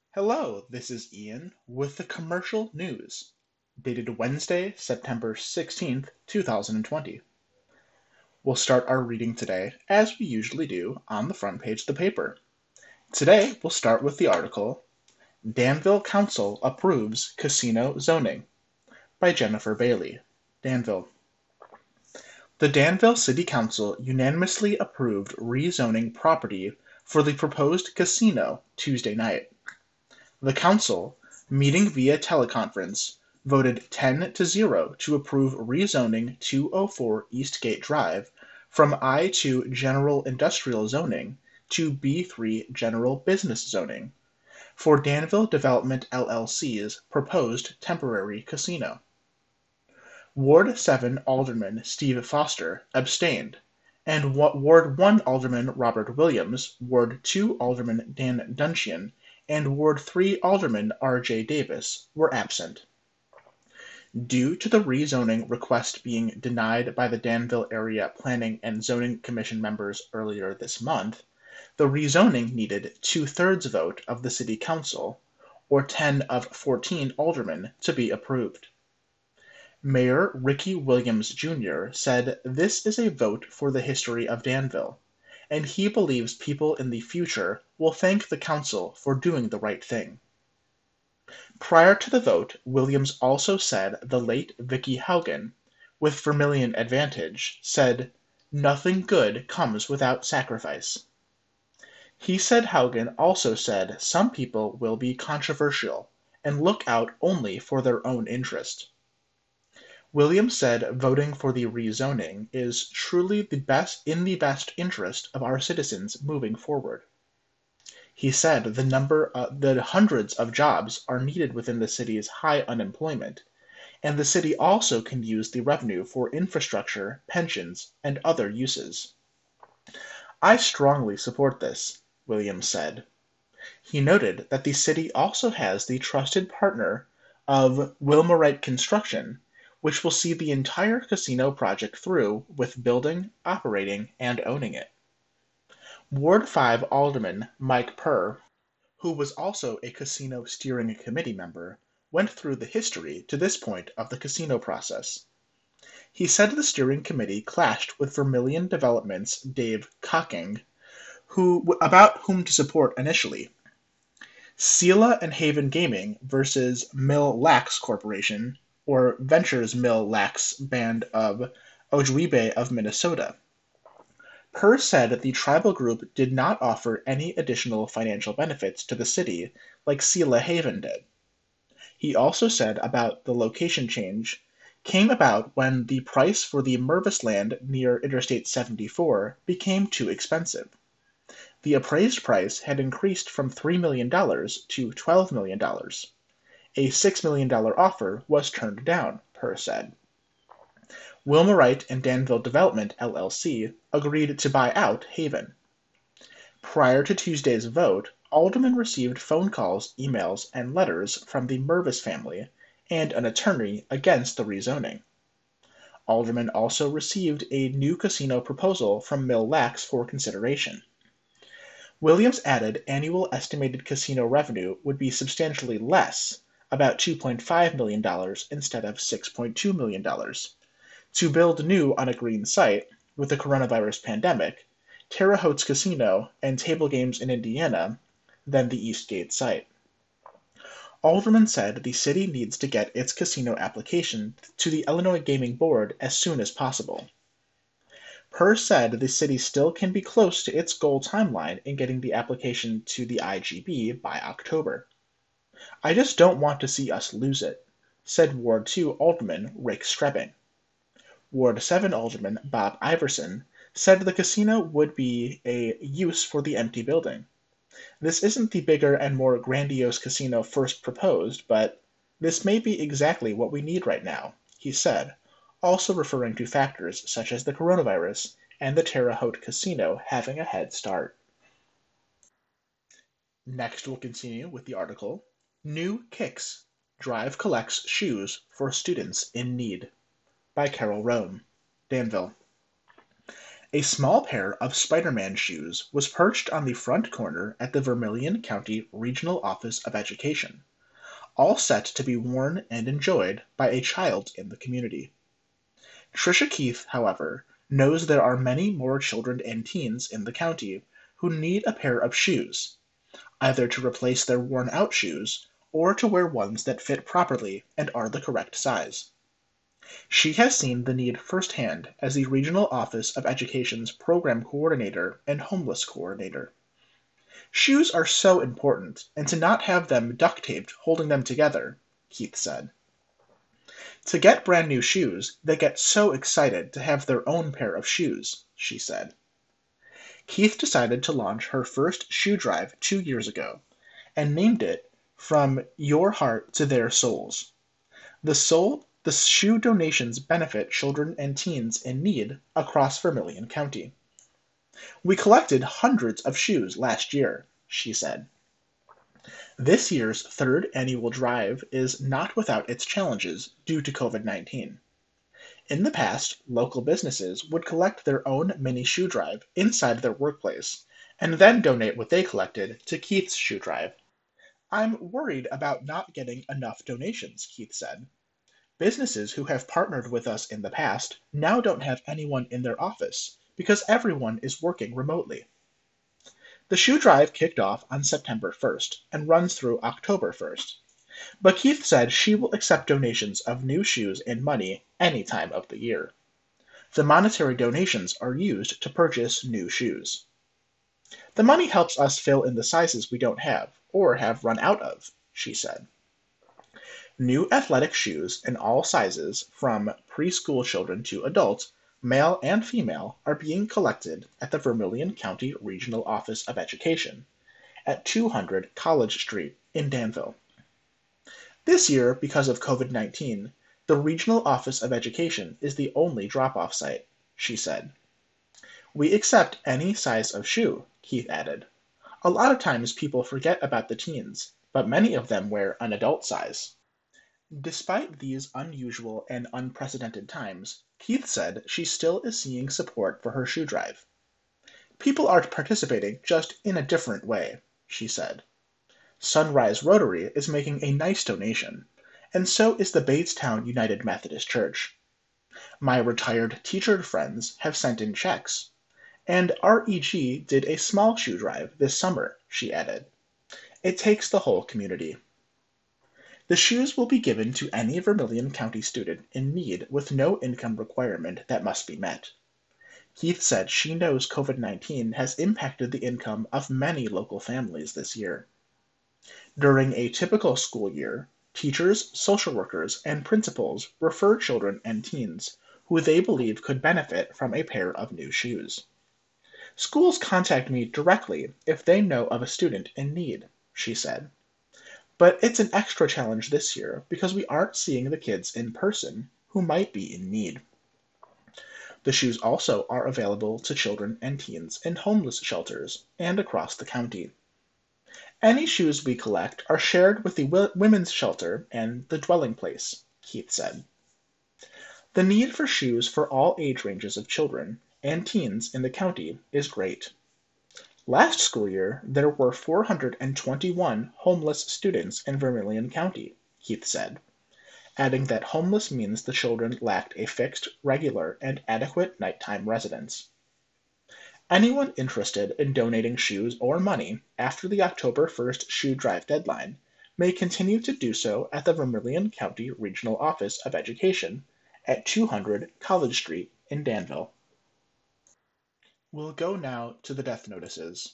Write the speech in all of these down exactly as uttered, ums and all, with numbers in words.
Hello, this is Ian with the commercial news, dated Wednesday, September sixteenth, two thousand twenty. We'll start our reading today, as we usually do, on the front page of the paper. Today, we'll start with the article, Danville Council Approves Casino Zoning, by Jennifer Bailey, Danville. The Danville City Council unanimously approved rezoning property for the proposed casino Tuesday night. The council, meeting via teleconference, voted ten to zero to approve rezoning two oh four Eastgate Drive from I two General Industrial Zoning to B three General Business Zoning for Danville Development L L C's proposed temporary casino. Ward seven Alderman Steve Foster abstained, and Ward one Alderman Robert Williams, Ward two Alderman Dan Dunchian, and Ward three Alderman R J Davis were absent. Due to the rezoning request being denied by the Danville Area Planning and Zoning Commission members earlier this month, the rezoning needed two-thirds vote of the City Council, or ten of fourteen aldermen, to be approved. Mayor Ricky Williams Junior said this is a vote for the history of Danville, and he believes people in the future will thank the council for doing the right thing. Prior to the vote, Williams also said the late Vicky Haugen, with Vermilion Advantage, said, "Nothing good comes without sacrifice." He said Haugen also said some people will be controversial and look out only for their own interest. Williams said voting for the rezoning is truly the best in the best interest of our citizens moving forward. He said the number uh, the hundreds of jobs are needed within the city's high unemployment, and the city also can use the revenue for infrastructure, pensions, and other uses. I strongly support this, Williams said. He noted that the city also has the trusted partner of Wilmorite Construction, which will see the entire casino project through with building, operating, and owning it. Ward five Alderman Mike Purr, who was also a casino steering committee member, went through the history to this point of the casino process. He said the steering committee clashed with Vermilion Development's Dave Cocking, who, about whom to support initially. Sela and Haven Gaming versus Mill Lax Corporation, or Ventures Mill Lax Band of Ojibwe of Minnesota. Purr said the tribal group did not offer any additional financial benefits to the city like Sela Haven did. He also said about the location change came about when the price for the Mervis land near Interstate seventy-four became too expensive. The appraised price had increased from three million dollars to twelve million dollars. A six million dollars offer was turned down, Purr said. Wilmorite and Danville Development L L C agreed to buy out Haven. Prior to Tuesday's vote, aldermen received phone calls, emails, and letters from the Mervis family and an attorney against the rezoning. Aldermen also received a new casino proposal from Mill Lax for consideration. Williams added annual estimated casino revenue would be substantially less, about two point five million dollars instead of six point two million dollars. To build new on a green site, with the coronavirus pandemic, Terre Haute Casino and table games in Indiana, than the Eastgate site. Alderman said the city needs to get its casino application to the Illinois Gaming Board as soon as possible. Purr said the city still can be close to its goal timeline in getting the application to the I G B by October. "I just don't want to see us lose it," said Ward two Alderman Rick Strebbing. Ward seven Alderman Bob Iverson said the casino would be a use for the empty building. "This isn't the bigger and more grandiose casino first proposed, but this may be exactly what we need right now," he said, also referring to factors such as the coronavirus and the Terre Haute Casino having a head start. Next, we'll continue with the article, New Kicks, Drive Collects Shoes for Students in Need, by Carol Rome, Danville. A small pair of Spider-Man shoes was perched on the front corner at the Vermilion County Regional Office of Education, all set to be worn and enjoyed by a child in the community. Tricia Keith, however, knows there are many more children and teens in the county who need a pair of shoes, either to replace their worn-out shoes or to wear ones that fit properly and are the correct size. She has seen the need firsthand as the Regional Office of Education's program coordinator and homeless coordinator. Shoes are so important, and to not have them duct-taped holding them together, Keith said. To get brand new shoes, they get so excited to have their own pair of shoes, she said. Keith decided to launch her first shoe drive two years ago, and named it From Your Heart to Their Souls. The soul The shoe donations benefit children and teens in need across Vermilion County. We collected hundreds of shoes last year, she said. This year's third annual drive is not without its challenges due to COVID nineteen. In the past, local businesses would collect their own mini shoe drive inside their workplace and then donate what they collected to Keith's shoe drive. I'm worried about not getting enough donations, Keith said. Businesses who have partnered with us in the past now don't have anyone in their office because everyone is working remotely. The shoe drive kicked off on September first and runs through October first. But Keith said she will accept donations of new shoes and money any time of the year. The monetary donations are used to purchase new shoes. The money helps us fill in the sizes we don't have or have run out of, she said. New athletic shoes in all sizes, from preschool children to adults, male and female, are being collected at the Vermilion County Regional Office of Education at two hundred College Street in Danville. This year, because of COVID nineteen, the Regional Office of Education is the only drop-off site, she said. We accept any size of shoe, Keith added. A lot of times people forget about the teens, but many of them wear an adult size. Despite these unusual and unprecedented times, Keith said she still is seeing support for her shoe drive. People are participating just in a different way, she said. Sunrise Rotary is making a nice donation, and so is the Batestown United Methodist Church. My retired teacher friends have sent in checks, and R E G did a small shoe drive this summer, she added. It takes the whole community. The shoes will be given to any Vermilion County student in need with no income requirement that must be met. Keith said she knows COVID nineteen has impacted the income of many local families this year. During a typical school year, teachers, social workers, and principals refer children and teens who they believe could benefit from a pair of new shoes. Schools contact me directly if they know of a student in need, she said. But it's an extra challenge this year because we aren't seeing the kids in person who might be in need. The shoes also are available to children and teens in homeless shelters and across the county. Any shoes we collect are shared with the women's shelter and the dwelling place, Keith said. The need for shoes for all age ranges of children and teens in the county is great. Last school year, there were four hundred twenty-one homeless students in Vermilion County, Keith said, adding that homeless means the children lacked a fixed, regular, and adequate nighttime residence. Anyone interested in donating shoes or money after the October first shoe drive deadline may continue to do so at the Vermilion County Regional Office of Education at two hundred College Street in Danville. We'll go now to the death notices.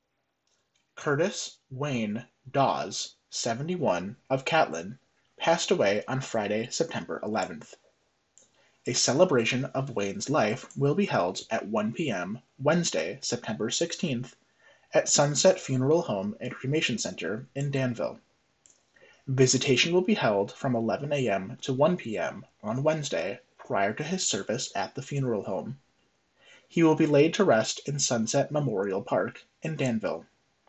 Curtis Wayne Dawes, seventy-one, of Catlin, passed away on Friday, September eleventh. A celebration of Wayne's life will be held at one p m Wednesday, September sixteenth, at Sunset Funeral Home and Cremation Center in Danville. Visitation will be held from eleven a m to one p m on Wednesday prior to his service at the funeral home. He will be laid to rest in Sunset Memorial Park in Danville.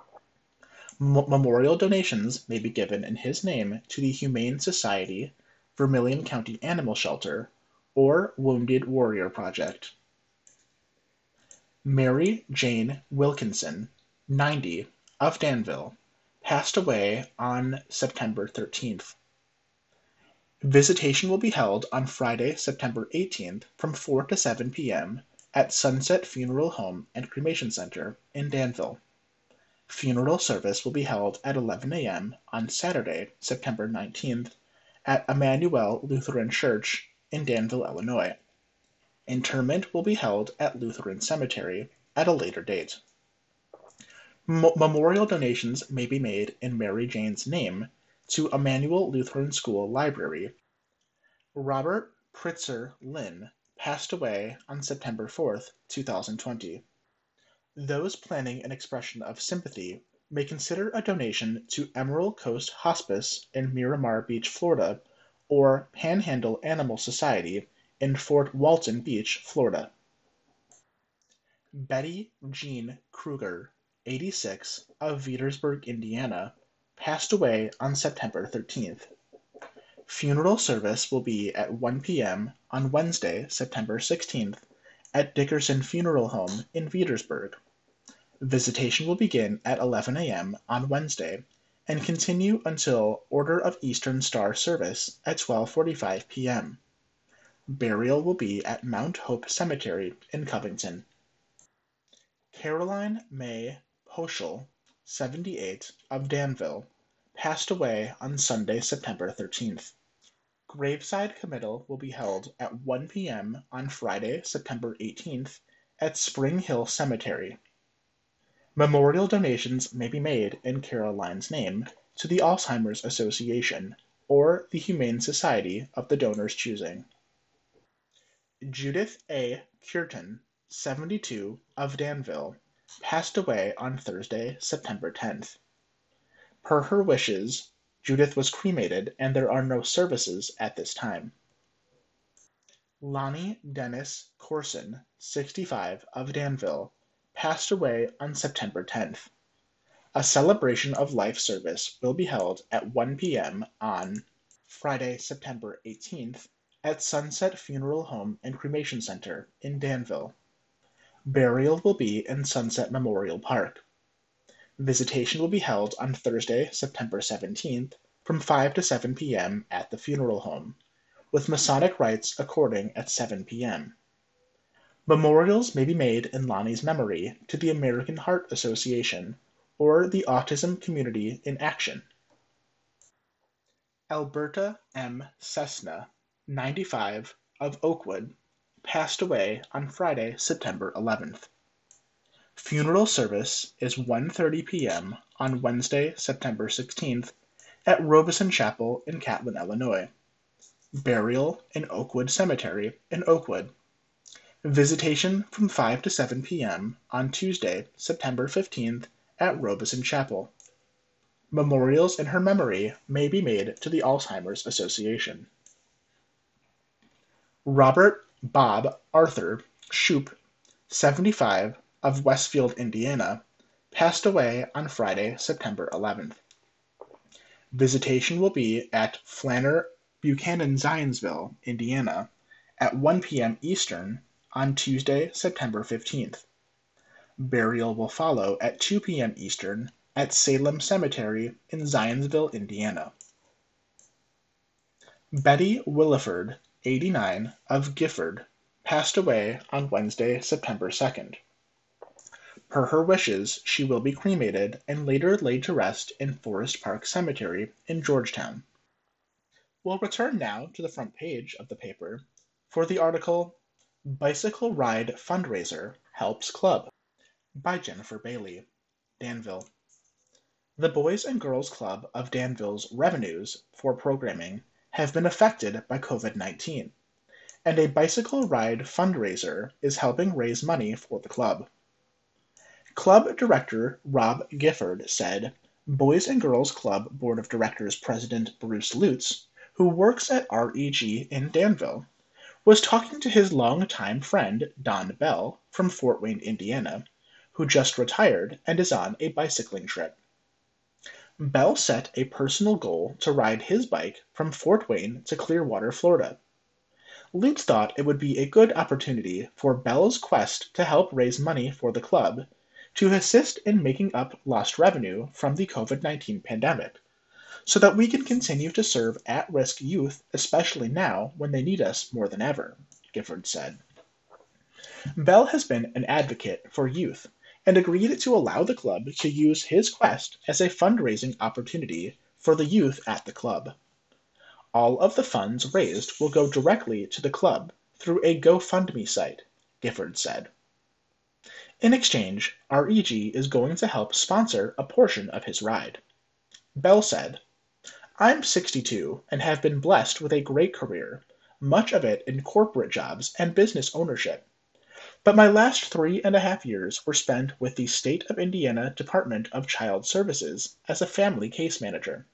M- memorial donations may be given in his name to the Humane Society, Vermilion County Animal Shelter, or Wounded Warrior Project. Mary Jane Wilkinson, ninety, of Danville, passed away on September thirteenth. Visitation will be held on Friday, September eighteenth from four to seven p m at Sunset Funeral Home and Cremation Center in Danville. Funeral service will be held at eleven a m on Saturday, September nineteenth at Emmanuel Lutheran Church in Danville, Illinois. Interment will be held at Lutheran Cemetery at a later date. Mo- memorial donations may be made in Mary Jane's name to Emmanuel Lutheran School Library. Robert Pritzer Lynn passed away on September fourth, two thousand twenty. Those planning an expression of sympathy may consider a donation to Emerald Coast Hospice in Miramar Beach, Florida, or Panhandle Animal Society in Fort Walton Beach, Florida. Betty Jean Kruger, eighty-six, of Veedersburg, Indiana, passed away on September thirteenth. Funeral service will be at one p m on Wednesday, September sixteenth, at Dickerson Funeral Home in Veedersburg. Visitation will begin at eleven a m on Wednesday and continue until Order of Eastern Star service at twelve forty-five p m Burial will be at Mount Hope Cemetery in Covington. Caroline May Poschel, seventy-eight, of Danville, passed away on Sunday, September thirteenth. Graveside committal will be held at one p m on Friday, September eighteenth, at Spring Hill Cemetery. Memorial donations may be made in Caroline's name to the Alzheimer's Association or the Humane Society of the donor's choosing. Judith A. Curtin, seventy-two, of Danville, passed away on Thursday, September tenth. Per her wishes, Judith was cremated and there are no services at this time. Lonnie Dennis Corson, sixty-five, of Danville, passed away on September tenth. A celebration of life service will be held at one p m on Friday, September eighteenth, at Sunset Funeral Home and Cremation Center in Danville. Burial will be in Sunset Memorial Park. Visitation will be held on Thursday, September seventeenth, from five to seven p m at the funeral home, with Masonic rites according at seven p m Memorials may be made in Lonnie's memory to the American Heart Association or the Autism Community in Action. Alberta M. Cessna, ninety-five, of Oakwood, passed away on Friday, September eleventh. Funeral service is one thirty p m on Wednesday, September sixteenth, at Robeson Chapel in Catlin, Illinois. Burial in Oakwood Cemetery in Oakwood. Visitation from five to seven p m on Tuesday, September fifteenth, at Robeson Chapel. Memorials in her memory may be made to the Alzheimer's Association. Robert Bob Arthur Shoup, seventy-five, of Westfield, Indiana, passed away on Friday, September eleventh. Visitation will be at Flanner Buchanan Zionsville, Indiana, at one p m Eastern on Tuesday, September fifteenth. Burial will follow at two p m Eastern at Salem Cemetery in Zionsville, Indiana. Betty Williford, eighty-nine, of Gifford, passed away on Wednesday, September second. Per her wishes, she will be cremated and later laid to rest in Forest Park Cemetery in Georgetown. We'll return now to the front page of the paper for the article Bicycle Ride Fundraiser Helps Club by Jennifer Bailey, Danville. The Boys and Girls Club of Danville's revenues for programming have been affected by COVID nineteen, and a bicycle ride fundraiser is helping raise money for the club. Club Director Rob Gifford said Boys and Girls Club Board of Directors President Bruce Lutz, who works at R E G in Danville, was talking to his longtime friend Don Bell from Fort Wayne, Indiana, who just retired and is on a bicycling trip. Bell set a personal goal to ride his bike from Fort Wayne to Clearwater, Florida. Lutz thought it would be a good opportunity for Bell's quest to help raise money for the club to assist in making up lost revenue from the COVID nineteen pandemic, so that we can continue to serve at-risk youth, especially now when they need us more than ever, Gifford said. Bell has been an advocate for youth and agreed to allow the club to use his quest as a fundraising opportunity for the youth at the club. All of the funds raised will go directly to the club through a GoFundMe site, Gifford said. In exchange, R E G is going to help sponsor a portion of his ride. Bell said, "I'm sixty-two and have been blessed with a great career, much of it in corporate jobs and business ownership. But my last three and a half years were spent with the State of Indiana Department of Child Services as a family case manager.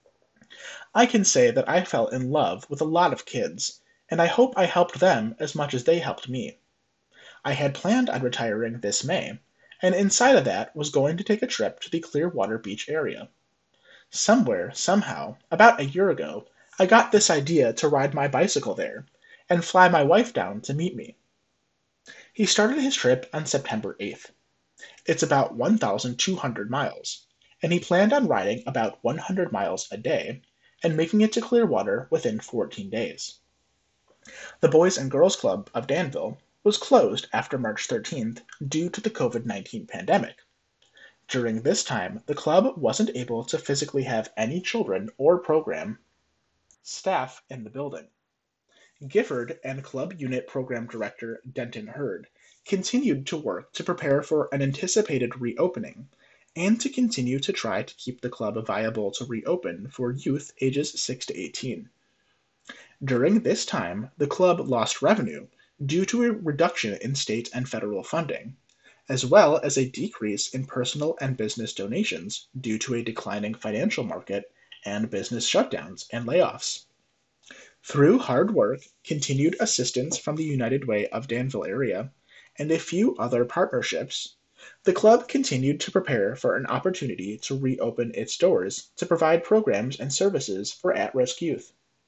I can say that I fell in love with a lot of kids, and I hope I helped them as much as they helped me. I had planned on retiring this May, and inside of that was going to take a trip to the Clearwater Beach area. Somewhere, somehow, about a year ago, I got this idea to ride my bicycle there, and fly my wife down to meet me." He started his trip on September eighth. It's about one thousand two hundred miles, and he planned on riding about one hundred miles a day and making it to Clearwater within fourteen days. The Boys and Girls Club of Danville was closed after March thirteenth due to the COVID nineteen pandemic. During this time, the club wasn't able to physically have any children or program staff in the building. Gifford and club unit program director Denton Hurd continued to work to prepare for an anticipated reopening and to continue to try to keep the club viable to reopen for youth ages six to eighteen. During this time, the club lost revenue due to a reduction in state and federal funding, as well as a decrease in personal and business donations due to a declining financial market and business shutdowns and layoffs. Through hard work, continued assistance from the United Way of Danville area, and a few other partnerships, the club continued to prepare for an opportunity to reopen its doors to provide programs and services for at-risk youth.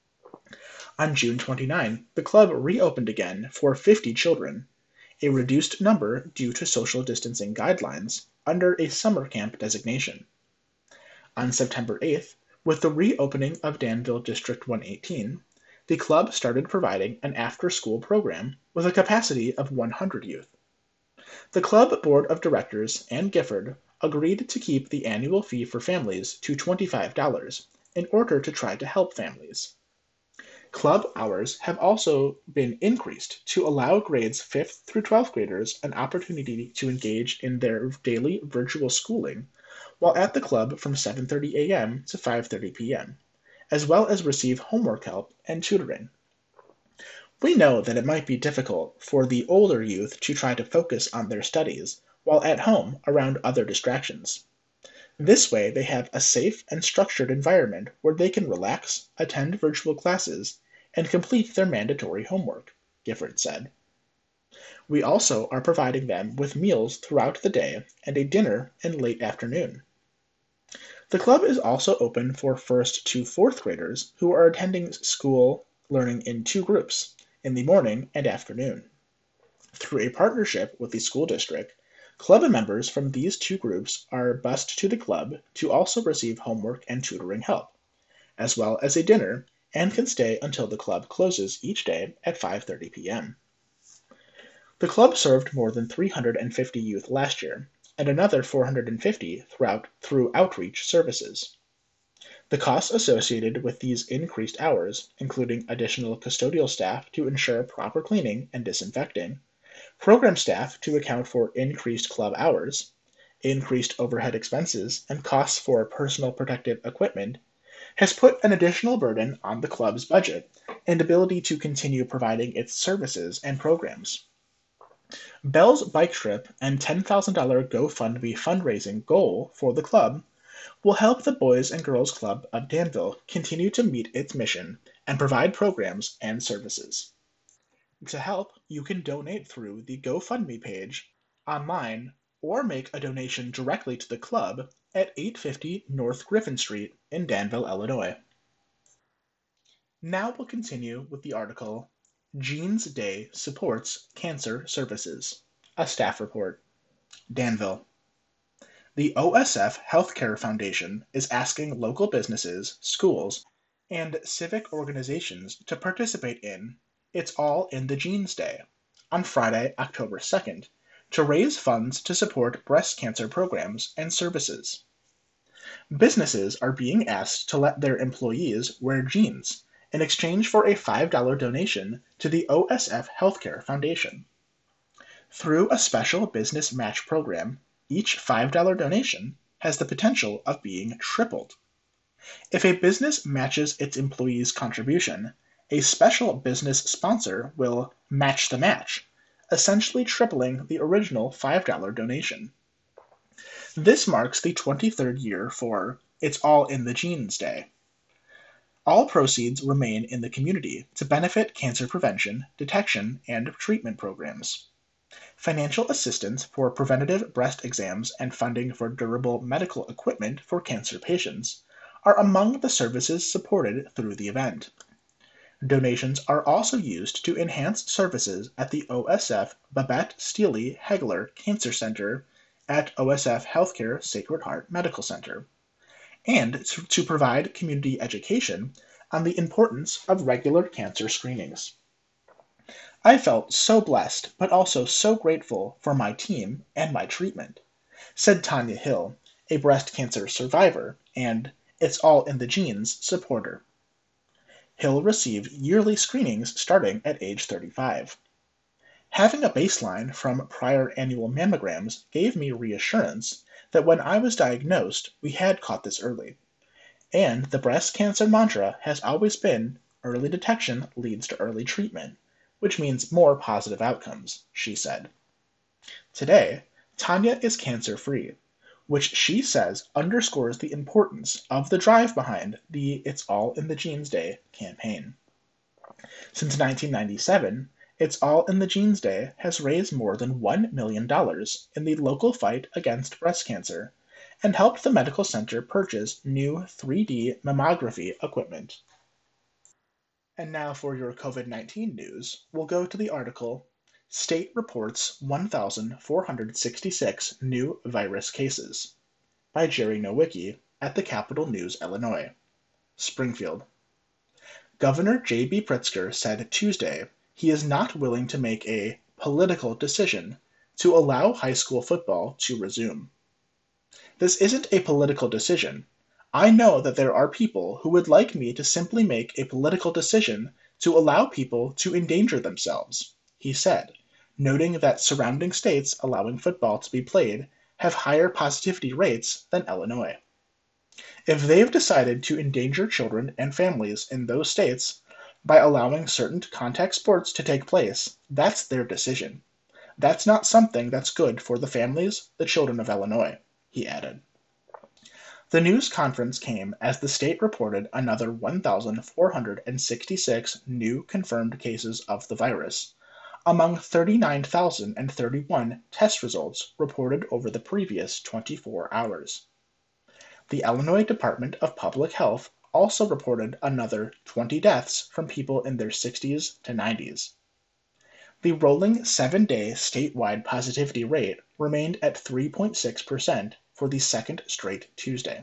On June twenty-ninth, the club reopened again for fifty children, a reduced number due to social distancing guidelines, under a summer camp designation. On September eighth, with the reopening of Danville District one eighteen, the club started providing an after-school program with a capacity of one hundred youth. The club board of directors and Gifford agreed to keep the annual fee for families to twenty-five dollars in order to try to help families. Club hours have also been increased to allow grades fifth through twelfth graders an opportunity to engage in their daily virtual schooling while at the club from seven thirty a m to five thirty p m, as well as receive homework help and tutoring. We know that it might be difficult for the older youth to try to focus on their studies while at home around other distractions. This way they have a safe and structured environment where they can relax, attend virtual classes, and complete their mandatory homework, Gifford said. We also are providing them with meals throughout the day and a dinner in late afternoon. The club is also open for first to fourth graders who are attending school learning in two groups, in the morning and afternoon. Through a partnership with the school district, club members from these two groups are bused to the club to also receive homework and tutoring help, as well as a dinner, and can stay until the club closes each day at five thirty p m The club served more than three hundred fifty youth last year, and another four hundred fifty throughout, through outreach services. The costs associated with these increased hours, including additional custodial staff to ensure proper cleaning and disinfecting, program staff to account for increased club hours, increased overhead expenses, and costs for personal protective equipment, has put an additional burden on the club's budget and ability to continue providing its services and programs. Bell's bike trip and ten thousand dollars GoFundMe fundraising goal for the club will help the Boys and Girls Club of Danville continue to meet its mission and provide programs and services. To help, you can donate through the GoFundMe page online or make a donation directly to the club at eight fifty North Griffin Street in Danville, Illinois. Now we'll continue with the article, Jeans Day supports cancer services. A staff report. Danville. The O S F Healthcare Foundation is asking local businesses, schools, and civic organizations to participate in It's All in the Genes Day on Friday, October second, to raise funds to support breast cancer programs and services. Businesses are being asked to let their employees wear jeans in exchange for a five dollar donation to the O S F Healthcare Foundation. Through a special business match program, each five dollar donation has the potential of being tripled. If a business matches its employees' contribution, a special business sponsor will match the match, essentially tripling the original five dollar donation. This marks the twenty-third year for It's All in the Genes Day. All proceeds remain in the community to benefit cancer prevention, detection, and treatment programs. Financial assistance for preventative breast exams and funding for durable medical equipment for cancer patients are among the services supported through the event. Donations are also used to enhance services at the O S F Babette Steele Hegler Cancer Center at O S F Healthcare Sacred Heart Medical Center, and to, to provide community education on the importance of regular cancer screenings. I felt so blessed, but also so grateful for my team and my treatment, said Tanya Hill, a breast cancer survivor and It's All in the Genes supporter. Hill received yearly screenings starting at age thirty-five. Having a baseline from prior annual mammograms gave me reassurance that when I was diagnosed, we had caught this early. And the breast cancer mantra has always been early detection leads to early treatment, which means more positive outcomes, she said. Today, Tanya is cancer-free, which she says underscores the importance of the drive behind the It's All in the Genes Day campaign. Since nineteen ninety-seven, It's All in the Genes Day has raised more than one million dollars in the local fight against breast cancer and helped the medical center purchase new three D mammography equipment. And now for your COVID nineteen news, we'll go to the article, State Reports one thousand four hundred sixty-six New Virus Cases, by Jerry Nowicki at the Capital News, Illinois. Springfield. Governor J B Pritzker said Tuesday he is not willing to make a political decision to allow high school football to resume. This isn't a political decision. I know that there are people who would like me to simply make a political decision to allow people to endanger themselves, he said, noting that surrounding states allowing football to be played have higher positivity rates than Illinois. If they've decided to endanger children and families in those states by allowing certain contact sports to take place, that's their decision. That's not something that's good for the families, the children of Illinois, he added. The news conference came as the state reported another one thousand four hundred sixty-six new confirmed cases of the virus, among thirty-nine thousand thirty-one test results reported over the previous twenty-four hours. The Illinois Department of Public Health also reported another twenty deaths from people in their sixties to nineties. The rolling seven-day statewide positivity rate remained at three point six percent for the second straight Tuesday.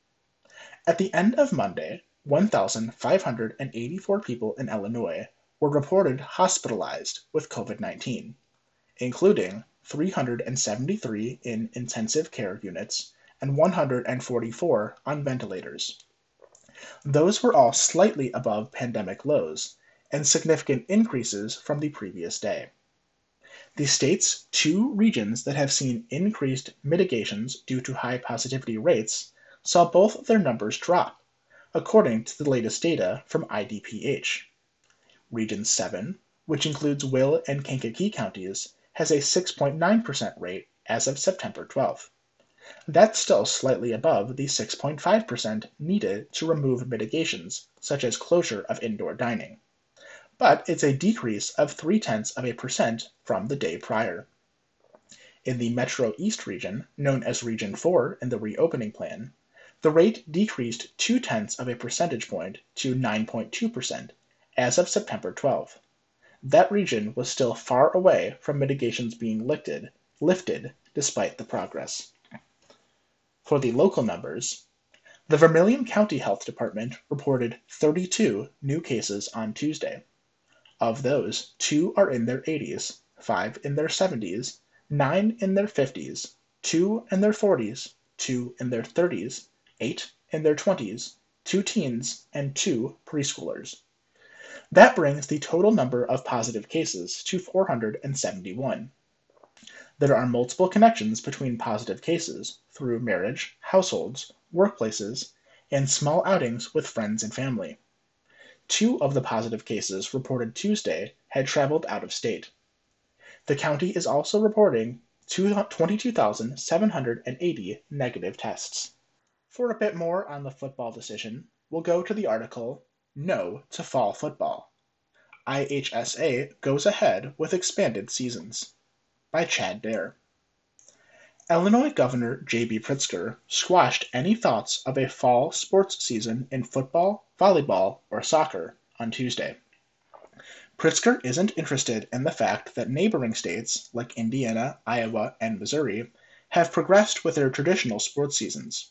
At the end of Monday, one thousand five hundred eighty-four people in Illinois were reported hospitalized with COVID nineteen, including three hundred seventy-three in intensive care units and one hundred forty-four on ventilators. Those were all slightly above pandemic lows and significant increases from the previous day. The state's two regions that have seen increased mitigations due to high positivity rates saw both of their numbers drop, according to the latest data from I D P H. Region seven, which includes Will and Kankakee counties, has a six point nine percent rate as of September twelfth. That's still slightly above the six point five percent needed to remove mitigations, such as closure of indoor dining. But it's a decrease of three-tenths of a percent from the day prior. In the Metro East region, known as Region four in the reopening plan, the rate decreased two-tenths of a percentage point to nine point two percent as of September twelfth. that region was still far away from mitigations being lifted, lifted despite the progress. For the local numbers, the Vermilion County Health Department reported thirty-two new cases on Tuesday. Of those, two are in their eighties, five in their seventies, nine in their fifties, two in their forties, two in their thirties, eight in their twenties, two teens, and two preschoolers. That brings the total number of positive cases to four hundred seventy-one. There are multiple connections between positive cases through marriage, households, workplaces, and small outings with friends and family. Two of the positive cases reported Tuesday had traveled out of state. The county is also reporting twenty-two thousand seven hundred eighty negative tests. For a bit more on the football decision, we'll go to the article, No to Fall Football. I H S A goes ahead with expanded seasons, by Chad Dare. Illinois Governor J B Pritzker squashed any thoughts of a fall sports season in football, volleyball, or soccer on Tuesday. Pritzker isn't interested in the fact that neighboring states like Indiana, Iowa, and Missouri have progressed with their traditional sports seasons.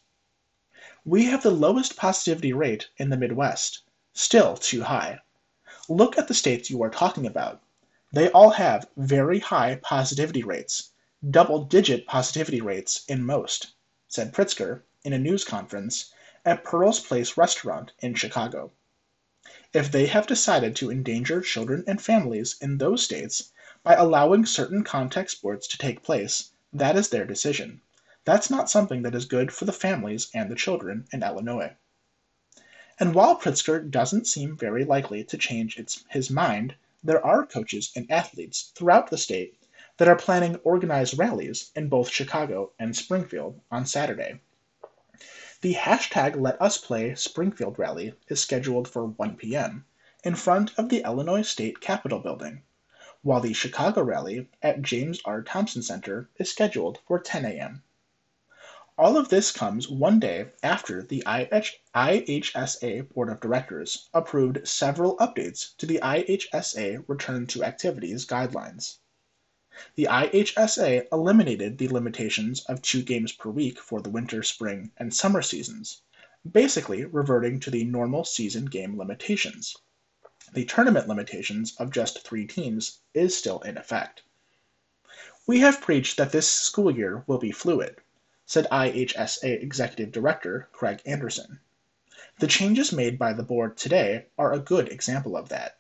We have the lowest positivity rate in the Midwest, still too high. Look at the states you are talking about. They all have very high positivity rates, double-digit positivity rates in most, said Pritzker in a news conference at Pearl's Place restaurant in Chicago. If they have decided to endanger children and families in those states by allowing certain contact sports to take place, that is their decision. That's not something that is good for the families and the children in Illinois. And while Pritzker doesn't seem very likely to change its, his mind, there are coaches and athletes throughout the state that are planning organized rallies in both Chicago and Springfield on Saturday. The hashtag Let Us Play Springfield rally is scheduled for one p m in front of the Illinois State Capitol building, while the Chicago rally at James R. Thompson Center is scheduled for ten a m All of this comes one day after the I H S A Board of Directors approved several updates to the I H S A Return to Activities guidelines. The I H S A eliminated the limitations of two games per week for the winter, spring, and summer seasons, basically reverting to the normal season game limitations. The tournament limitations of just three teams is still in effect. We have preached that this school year will be fluid, said I H S A Executive Director Craig Anderson. The changes made by the board today are a good example of that.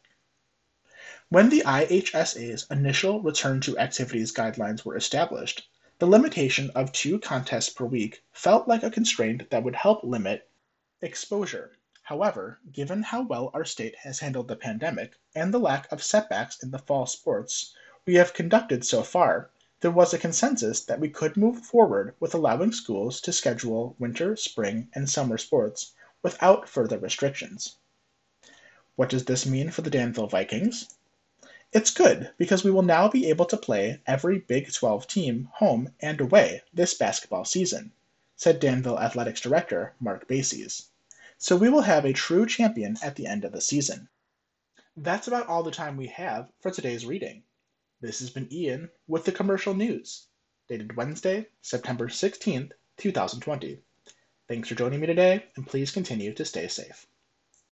When the I H S A's initial return to activities guidelines were established, the limitation of two contests per week felt like a constraint that would help limit exposure. However, given how well our state has handled the pandemic and the lack of setbacks in the fall sports we have conducted so far, there was a consensus that we could move forward with allowing schools to schedule winter, spring, and summer sports without further restrictions. What does this mean for the Danville Vikings? It's good because we will now be able to play every Big twelve team home and away this basketball season, said Danville Athletics Director Mark Bases. So we will have a true champion at the end of the season. That's about all the time we have for today's reading. This has been Ian with the Commercial News, dated Wednesday, September sixteenth, two thousand twenty. Thanks for joining me today, and please continue to stay safe.